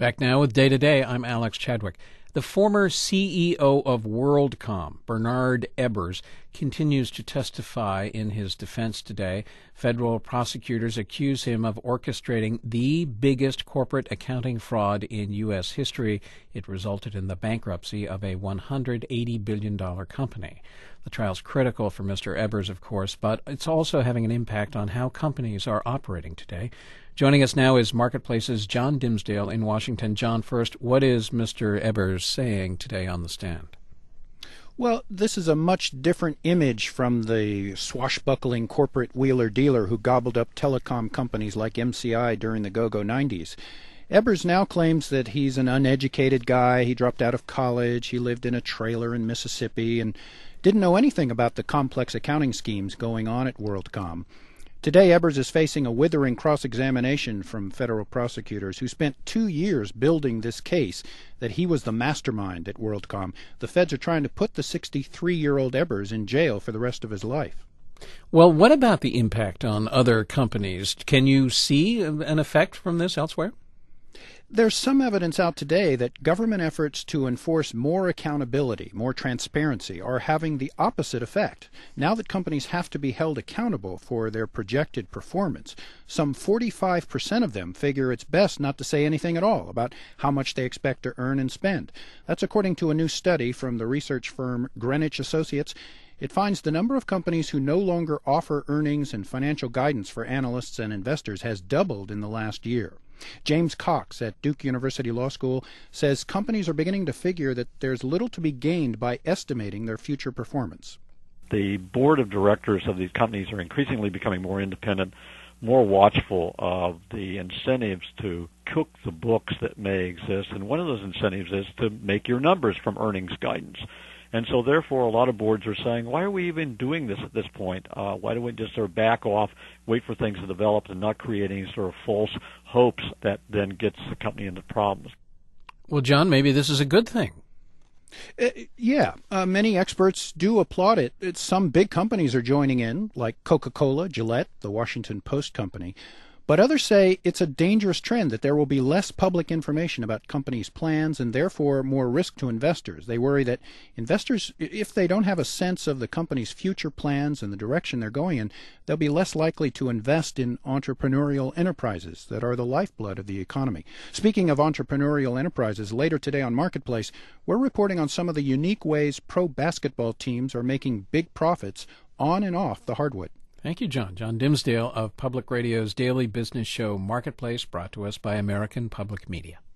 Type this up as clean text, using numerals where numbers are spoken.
Back now with Day to Day, I'm Alex Chadwick. The former CEO of WorldCom, Bernard Ebbers, continues to testify in his defense today. Federal prosecutors accuse him of orchestrating the biggest corporate accounting fraud in U.S. history. It resulted in the bankruptcy of a $180 billion company. The trial's critical for Mr. Ebbers, of course, but it's also having an impact on how companies are operating today. Joining us now is Marketplace's John Dimsdale in Washington. John, first, what is Mr. Ebbers saying today on the stand? Well, this is a much different image from the swashbuckling corporate wheeler-dealer who gobbled up telecom companies like MCI during the go-go 90s. Ebbers now claims that he's an uneducated guy. He dropped out of college. He lived in a trailer in Mississippi and didn't know anything about the complex accounting schemes going on at WorldCom. Today, Ebbers is facing a withering cross-examination from federal prosecutors who spent 2 years building this case that he was the mastermind at WorldCom. The feds are trying to put the 63-year-old Ebbers in jail for the rest of his life. Well, what about the impact on other companies? Can you see an effect from this elsewhere? There's some evidence out today that government efforts to enforce more accountability, more transparency, are having the opposite effect. Now that companies have to be held accountable for their projected performance, some 45% of them figure it's best not to say anything at all about how much they expect to earn and spend. That's according to a new study from the research firm Greenwich Associates. It finds the number of companies who no longer offer earnings and financial guidance for analysts and investors has doubled in the last year. James Cox at Duke University Law School says companies are beginning to figure that there's little to be gained by estimating their future performance. The board of directors of these companies are increasingly becoming more independent, more watchful of the incentives to cook the books that may exist. And one of those incentives is to make your numbers from earnings guidance. And so, therefore, a lot of boards are saying, why are we even doing this at this point? Why don't we just sort of back off, wait for things to develop, and not create any sort of false hopes that then gets the company into problems? Well, John, maybe this is a good thing. Many experts do applaud it. Some big companies are joining in, like Coca-Cola, Gillette, the Washington Post company. But others say it's a dangerous trend, that there will be less public information about companies' plans and therefore more risk to investors. They worry that investors, if they don't have a sense of the company's future plans and the direction they're going in, they'll be less likely to invest in entrepreneurial enterprises that are the lifeblood of the economy. Speaking of entrepreneurial enterprises, later today on Marketplace, we're reporting on some of the unique ways pro basketball teams are making big profits on and off the hardwood. Thank you, John. John Dimsdale of Public Radio's daily business show Marketplace, brought to us by American Public Media.